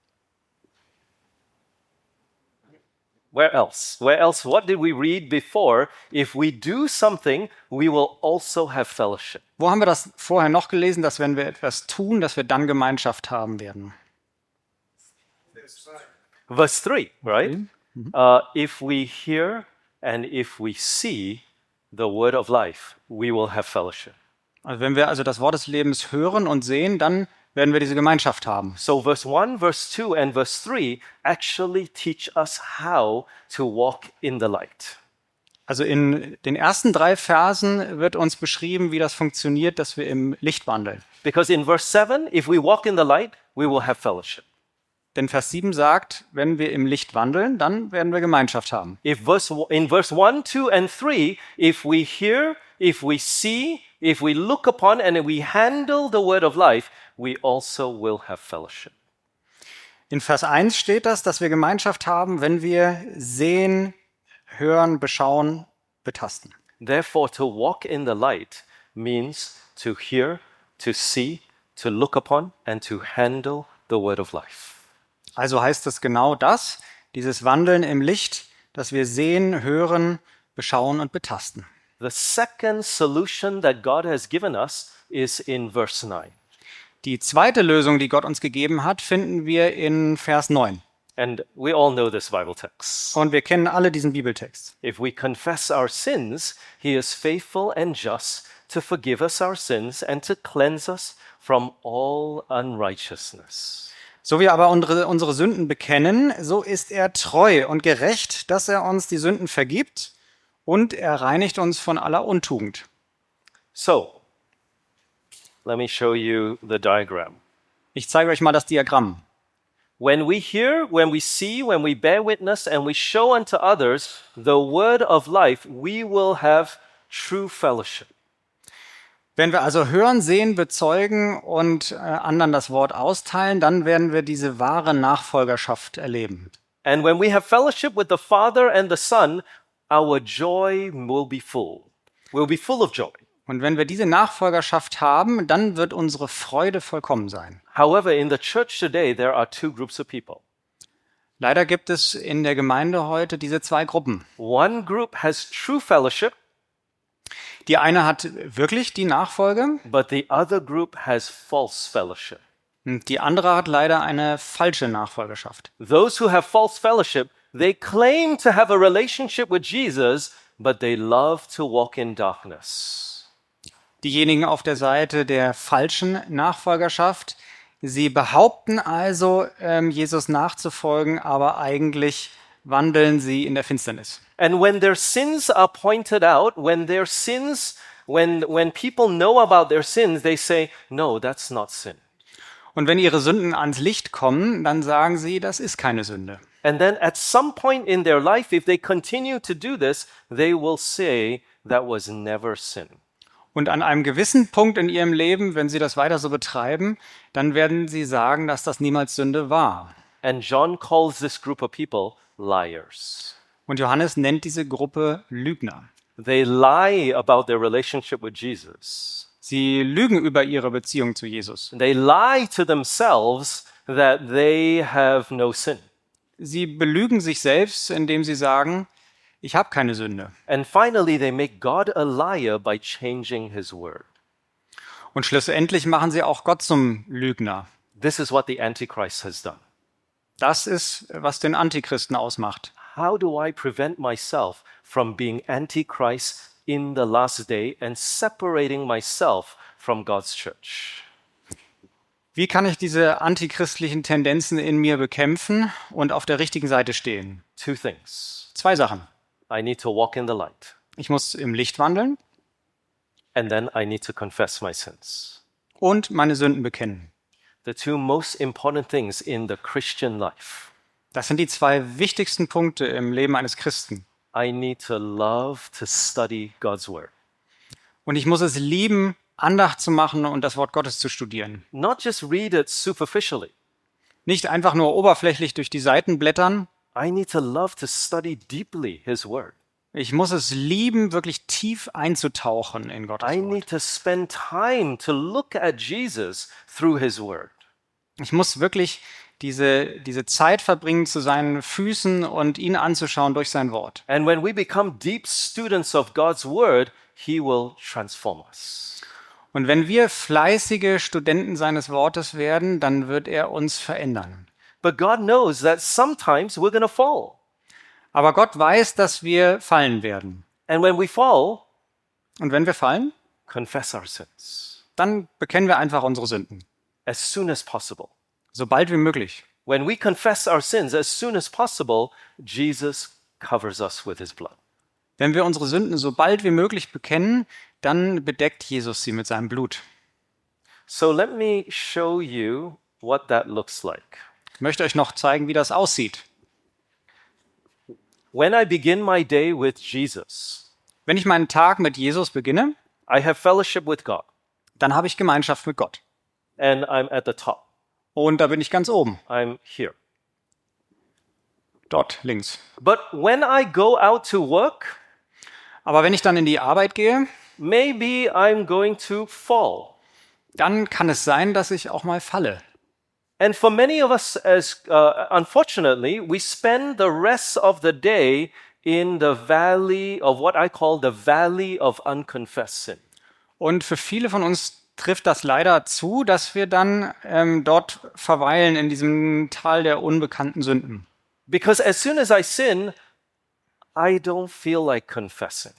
Where else? Where else? What did we read before? If we do something, we will also have fellowship. Wo haben wir das vorher noch gelesen, dass wenn wir etwas tun, dass wir dann Gemeinschaft haben werden? Verse three, right? Uh, if we hear and if we see the word of life, we will have fellowship. Also wenn wir also das Wort des Lebens hören und sehen, dann werden wir diese Gemeinschaft haben. So verse one, verse two, and verse three actually teach us how to walk in the light. Also in den ersten drei Versen wird uns beschrieben, wie das funktioniert, dass wir im Licht wandeln. Because in verse seven, if we walk in the light, we will have fellowship. Denn Vers sieben sagt, wenn wir im Licht wandeln, dann werden wir Gemeinschaft haben. If verse, in verse one, two, and three, if we hear, if we see, if we look upon, and if we handle the word of life, we also will have fellowship. In Vers eins steht das, dass wir Gemeinschaft haben, wenn wir sehen, hören, beschauen, betasten. Therefore, to walk in the light means to hear, to see, to look upon, and to handle the word of life. Also heißt es genau das, dieses Wandeln im Licht, dass wir sehen, hören, beschauen und betasten. The second solution that God has given us is in verse nine. Die zweite Lösung, die Gott uns gegeben hat, finden wir in Vers neun. And we all know this Bible text. Und wir kennen alle diesen Bibeltext. If we confess our sins, he is faithful and just to forgive us our sins and to cleanse us from all unrighteousness. So wir aber unsere, unsere Sünden bekennen, so ist er treu und gerecht, dass er uns die Sünden vergibt und er reinigt uns von aller Untugend. So, let me show you the diagram. Ich zeige euch mal das Diagramm. When we hear, when we see, when we bear witness, and we show unto others the word of life, we will have true fellowship. Wenn wir also hören, sehen, bezeugen und äh, anderen das Wort austeilen, dann werden wir diese wahre Nachfolgerschaft erleben. And when we have fellowship with the Father and the Son, our joy will be full. We'll be full of joy. Und wenn wir diese Nachfolgerschaft haben, dann wird unsere Freude vollkommen sein. However, in the church today, there are two groups of people. Leider gibt es in der Gemeinde heute diese zwei Gruppen. One group has true fellowship, Die eine hat wirklich die Nachfolge, but the other group has false fellowship. und die andere hat leider eine falsche Nachfolgerschaft. Those who have false fellowship, they claim to have a relationship with Jesus, but they love to walk in darkness. Diejenigen auf der Seite der falschen Nachfolgerschaft, sie behaupten also, ähm, Jesus nachzufolgen, aber eigentlich wandeln sie in der Finsternis. And when their sins are pointed out, when their sins, when, when people know about their sins, they say, no, that's not sin. Und wenn ihre Sünden ans Licht kommen, dann sagen sie, das ist keine Sünde. And then at some point in their life, if they continue to do this, they will say, that was never sin. Und an einem gewissen Punkt in ihrem Leben, wenn sie das weiter so betreiben, dann werden sie sagen, dass das niemals Sünde war. And John calls this group of people liars. Und Johannes nennt diese Gruppe Lügner. They lie about their relationship with Jesus. Sie lügen über ihre Beziehung zu Jesus. They lie to themselves that they have no sin. Sie belügen sich selbst, indem sie sagen, ich habe keine Sünde. And finally, they make God a liar by changing his word. Und schlussendlich machen sie auch Gott zum Lügner. This is what the Antichrist has done. Das ist, was den Antichristen ausmacht. How do I prevent myself from being Antichrist in the last day and separating myself from God's church? Wie kann ich diese antichristlichen Tendenzen in mir bekämpfen und auf der richtigen Seite stehen? Two things. Zwei Sachen. I need to walk in the light, Ich muss im Licht wandeln and then I need to confess my sins. und meine Sünden bekennen. The two most important things in the Christian life. Das sind die zwei wichtigsten Punkte im Leben eines Christen. I need to love to study God's word. Und ich muss es lieben, Andacht zu machen und das Wort Gottes zu studieren. Not just read it superficially. Nicht einfach nur oberflächlich durch die Seiten blättern. I need to love to study deeply his word. Ich muss es lieben, wirklich tief einzutauchen in Gottes I Wort. need to spend time to look at Jesus through his word. Ich muss wirklich diese, diese Zeit verbringen zu seinen Füßen und ihn anzuschauen durch sein Wort. And when we become deep students of God's word, he will transform us. Und wenn wir fleißige Studenten seines Wortes werden, dann wird er uns verändern. But God knows that sometimes we're going to fall. Aber Gott weiß, dass wir fallen werden. And when we fall, Und wenn wir fallen, confess our sins dann bekennen wir einfach unsere Sünden. as soon as possible. So bald wie möglich. When we confess our sins as soon as possible, Jesus covers us with his blood. Wenn wir unsere Sünden so bald wie möglich bekennen, dann bedeckt Jesus sie mit seinem Blut. So let me show you what that looks like. Ich möchte euch noch zeigen, wie das aussieht. When I begin my day with Jesus, Wenn ich meinen Tag mit Jesus beginne, I have fellowship with God, dann habe ich Gemeinschaft mit Gott. and I'm at the top. Und da bin ich ganz oben, I'm here. dort links. But when I go out to work, Aber wenn ich dann in die Arbeit gehe, maybe I'm going to fall. dann kann es sein, dass ich auch mal falle. And for many of us, as uh, unfortunately, we spend the rest of the day in the valley of what I call the valley of unconfessed sin. Und für viele von uns trifft das leider zu, dass wir dann ähm, dort verweilen in diesem Tal der unbekannten Sünden. Because as soon as I sin, I don't feel like confessing.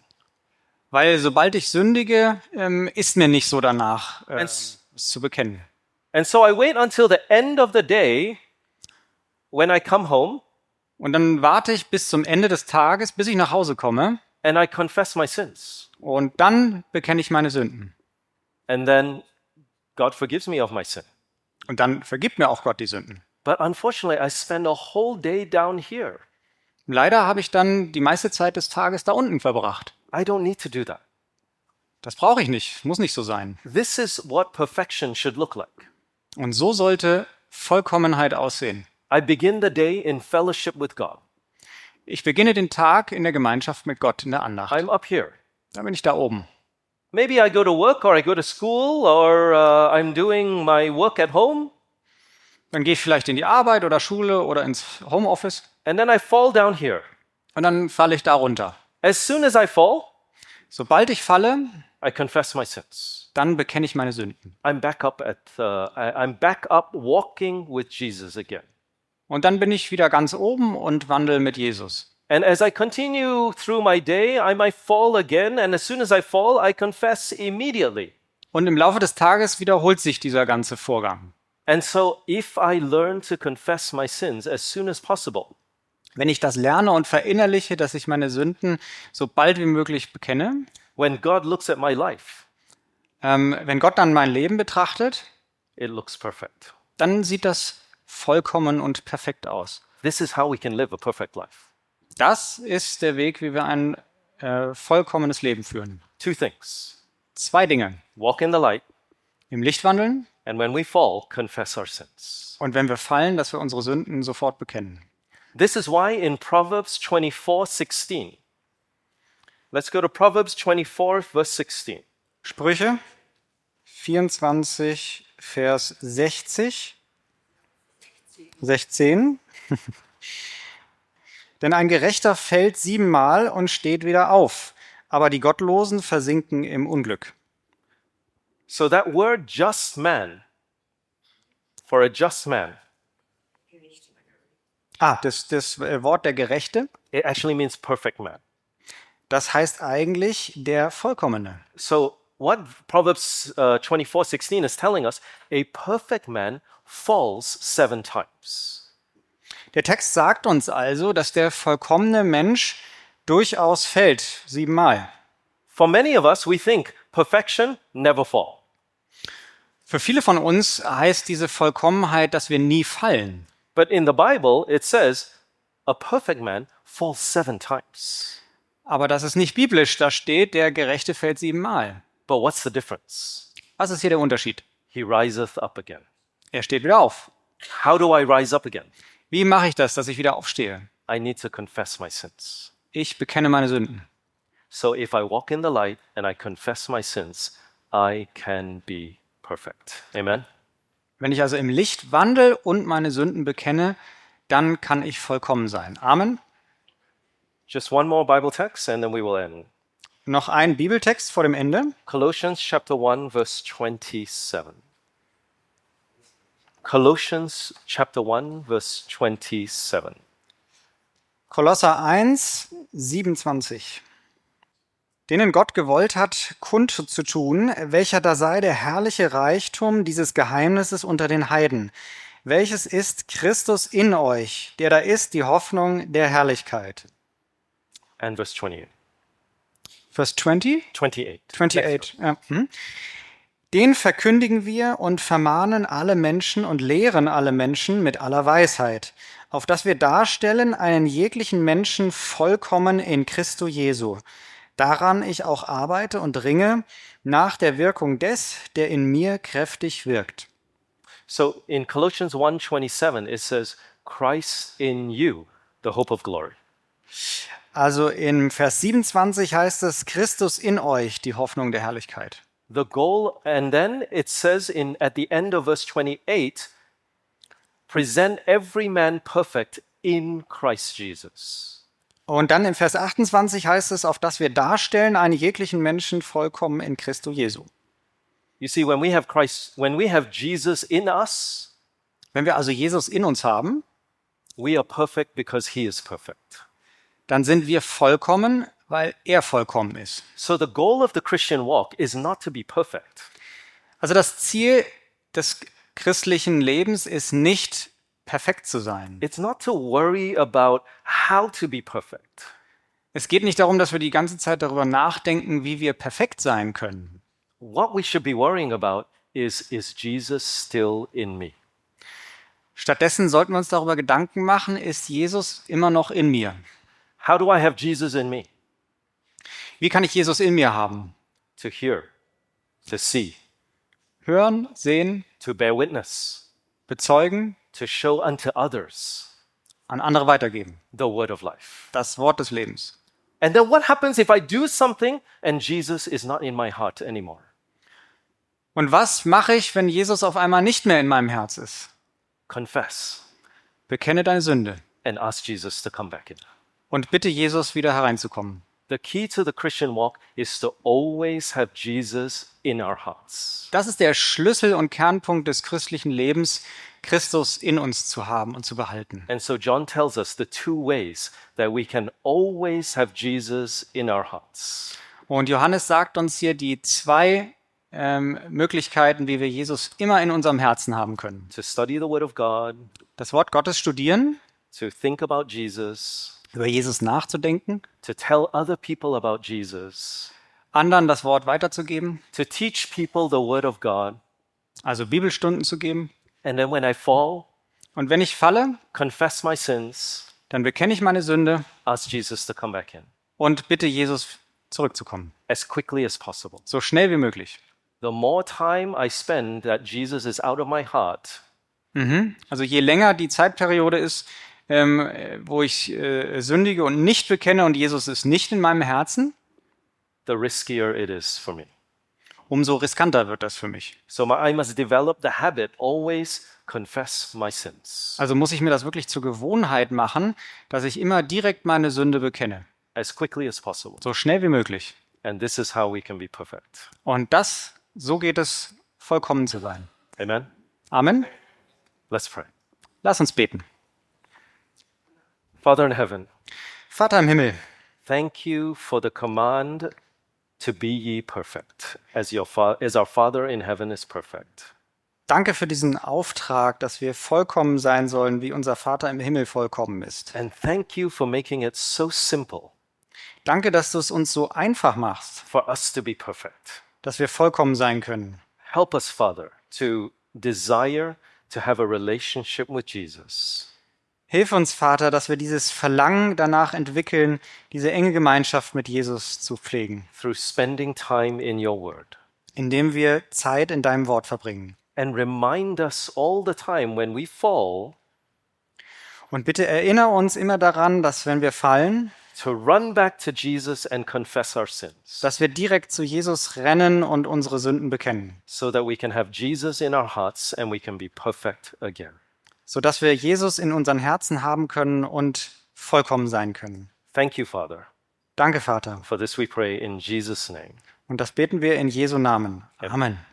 Weil sobald ich sündige, ähm, ist mir nicht so danach, äh, And es s- zu bekennen. And so I wait until the end of the day when I come home Und dann warte ich bis zum Ende des Tages, bis ich nach Hause komme, and I confess my sins. und dann bekenne ich meine Sünden. And then God forgives me of my sin. Und dann vergibt mir auch Gott die Sünden. But unfortunately, I spend a whole day down here. Leider habe ich dann die meiste Zeit des Tages da unten verbracht. I don't need to do that. Das brauche ich nicht, muss nicht so sein. This is what perfection should look like. Und so sollte Vollkommenheit aussehen. I begin the day in fellowship with God. Ich beginne den Tag in der Gemeinschaft mit Gott in der Andacht. I'm up here. Da bin ich da oben. Maybe I go to work or I go to school or uh, I'm doing my work at home. Dann gehe ich vielleicht in die Arbeit oder Schule oder ins Homeoffice And then I fall down here. und dann falle ich da runter. As soon as I fall, Sobald ich falle, I confess my sins. dann bekenne ich meine Sünden. I'm back up at uh, I, I'm back up walking with Jesus again. Und dann bin ich wieder ganz oben und wandle mit Jesus. And as I continue through my day, I might fall again, and as soon as I fall, I confess immediately. Und im Laufe des Tages wiederholt sich dieser ganze Vorgang. And so if I learn to confess my sins as soon as possible, Wenn ich das lerne und verinnerliche, dass ich meine Sünden so bald wie möglich bekenne, when God looks at my life, ähm, wenn Gott dann mein Leben betrachtet, it looks perfect. dann sieht das vollkommen und perfekt aus. This is how we can live a perfect life. Das ist der Weg, wie wir ein äh, vollkommenes Leben führen. Two things. Zwei Dinge. Walk in the light, Im Licht wandeln and when we fall, confess our sins. und wenn wir fallen, dass wir unsere Sünden sofort bekennen. This is why in Proverbs twenty-four sixteen, let's go to Proverbs twenty-four, verse sixteen. Sprüche vierundzwanzig, Vers sechzig. sechzehn. Denn ein Gerechter fällt siebenmal und steht wieder auf, aber die Gottlosen versinken im Unglück. So that word just man, for a just man, Ah, das, das Wort der Gerechte, it actually means perfect man. das heißt eigentlich der Vollkommene. So what Proverbs uh, twenty-four sixteen is telling us, a perfect man falls seven times. Der Text sagt uns also, dass der vollkommene Mensch durchaus fällt, siebenmal. For many of us, we think perfection, never fall. Für viele von uns heißt diese Vollkommenheit, dass wir nie fallen. But in the Bible, it says, a perfect man falls seven times. Aber das ist nicht biblisch, da steht, der Gerechte fällt siebenmal. But what's the difference? Was ist hier der Unterschied? He riseth up again. Er steht wieder auf. How do I rise up again? Wie mache ich das, dass ich wieder aufstehe? I need to confess my sins. Ich bekenne meine Sünden. So if I walk in the light and I confess my sins, I can be perfect. Amen? Wenn ich also im Licht wandle und meine Sünden bekenne, dann kann ich vollkommen sein. Amen. Just one more Bible text and then we will end. Noch ein Bibeltext vor dem Ende. Colossians chapter one, verse twenty-seven. Colossians chapter one, verse twenty-seven. Kolosser eins, siebenundzwanzig. Denen Gott gewollt hat, kund zu tun, welcher da sei der herrliche Reichtum dieses Geheimnisses unter den Heiden, welches ist Christus in euch, der da ist die Hoffnung der Herrlichkeit. And verse twenty-eight. Vers zwanzig? twenty-eight. twenty-eight, ja. hm. Den verkündigen wir und vermahnen alle Menschen und lehren alle Menschen mit aller Weisheit, auf dass wir darstellen einen jeglichen Menschen vollkommen in Christo Jesu. Daran ich auch arbeite und ringe nach der Wirkung des, der in mir kräftig wirkt. So in Colossians one twenty-seven, it says, Christ in you, the hope of glory. Also in Vers siebenundzwanzig heißt es, Christus in euch, die Hoffnung der Herrlichkeit. The goal, and then it says in at the end of verse twenty-eight, present every man perfect in Christ Jesus. Und dann in Vers achtundzwanzig heißt es, auf dass wir darstellen einen jeglichen Menschen vollkommen in Christo Jesu. You see, when we have Christ, when we have Jesus in us, Wenn wir also Jesus in uns haben, we are perfect because he is perfect. dann sind wir vollkommen, weil er vollkommen ist. So the goal of the Christian walk is not to be perfect. Also das Ziel des christlichen Lebens ist nicht, perfekt zu sein. It's not to worry about how to be perfect. Es geht nicht darum, dass wir die ganze Zeit darüber nachdenken, wie wir perfekt sein können. What we should be worrying about is, is Jesus still in me? Stattdessen sollten wir uns darüber Gedanken machen, ist Jesus immer noch in mir? How do I have Jesus in me? Wie kann ich Jesus in mir haben? To hear, to see, Hören, sehen, to bear witness, bezeugen, to show unto others an andere weitergeben. the word of life. Das Wort des Lebens. And then what happens if I do something and Jesus is not in my heart anymore? Und was mache ich, wenn Jesus auf einmal nicht mehr in meinem Herz ist? Confess Bekenne deine Sünde and ask Jesus to come back in. und bitte Jesus wieder hereinzukommen. The key to the Christian walk is to always have Jesus in our hearts. Das ist der Schlüssel und Kernpunkt des christlichen Lebens, Christus in uns zu haben und zu behalten. And so John tells us the two ways that we can always have Jesus in our hearts. Und Johannes sagt uns hier die zwei ähm, Möglichkeiten, wie wir Jesus immer in unserem Herzen haben können. To study the word of God, Das Wort Gottes studieren, to think about Jesus, über Jesus nachzudenken, to tell other people about Jesus, anderen das Wort weiterzugeben, to teach people the word of God. also Bibelstunden zu geben. And then when I fall, Und wenn ich falle, confess my sins, dann bekenne ich meine Sünde ask Jesus to come back in und bitte Jesus zurückzukommen. as quickly as possible. So schnell wie möglich. The more time I spend that Jesus is out of my heart, Mhm. Also je länger die Zeitperiode ist, ähm, wo ich äh, sündige und nicht bekenne und Jesus ist nicht in meinem Herzen, the riskier it is for me. umso riskanter wird das für mich. So my, I must develop the habit always confess my sins Also muss ich mir das wirklich zur Gewohnheit machen, dass ich immer direkt meine Sünde bekenne, as quickly as possible. so schnell wie möglich. And this is how we can be perfect. Und das, so geht es, vollkommen zu sein. Amen. Amen. Let's pray. Lass uns beten. Father in heaven, Vater im Himmel, thank you for the command to be ye perfect, as your fa- as our Father in heaven is perfect. danke für diesen Auftrag, dass wir vollkommen sein sollen, wie unser Vater im Himmel vollkommen ist. And thank you for making it so simple Danke, dass du es uns so einfach machst, for us to be perfect. dass wir vollkommen sein können. Help us, Father, to desire to have a relationship with Jesus. Hilf uns, Vater, dass wir dieses Verlangen danach entwickeln, diese enge Gemeinschaft mit Jesus zu pflegen, Through spending time in your word. indem wir Zeit in deinem Wort verbringen. And remind us all the time when we fall Und bitte erinnere uns immer daran, dass wenn wir fallen, to run back to Jesus and confess our sins dass wir direkt zu Jesus rennen und unsere Sünden bekennen, so that we can have Jesus in our hearts and we can be perfect again. sodass wir Jesus in unseren Herzen haben können und vollkommen sein können. Thank you, Father. Danke, Vater. For this we pray in Jesus' name. Und das beten wir in Jesu Namen. Amen.